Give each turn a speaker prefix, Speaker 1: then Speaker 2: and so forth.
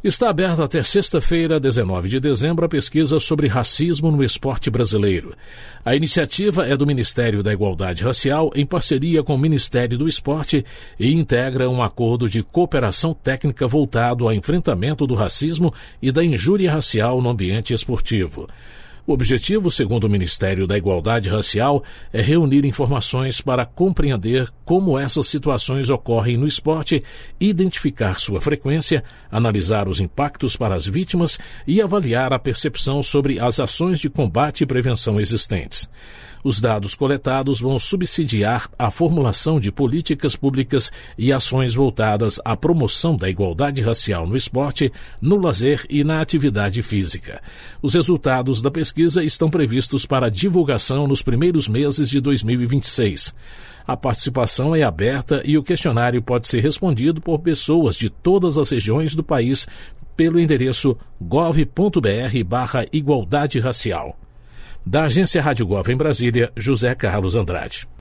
Speaker 1: Está aberta até sexta-feira, 19 de dezembro, a pesquisa sobre racismo no esporte brasileiro. A iniciativa é do Ministério da Igualdade Racial, em parceria com o Ministério do Esporte, e integra um acordo de cooperação técnica voltado ao enfrentamento do racismo e da injúria racial no ambiente esportivo. O objetivo, segundo o Ministério da Igualdade Racial, é reunir informações para compreender como essas situações ocorrem no esporte, identificar sua frequência, analisar os impactos para as vítimas e avaliar a percepção sobre as ações de combate e prevenção existentes. Os dados coletados vão subsidiar a formulação de políticas públicas e ações voltadas à promoção da igualdade racial no esporte, no lazer e na atividade física. Os resultados da pesquisa estão previstos para divulgação nos primeiros meses de 2026. A participação é aberta e o questionário pode ser respondido por pessoas de todas as regiões do país pelo endereço gov.br/igualdade racial. Da Agência Rádio Gov em Brasília, José Carlos Andrade.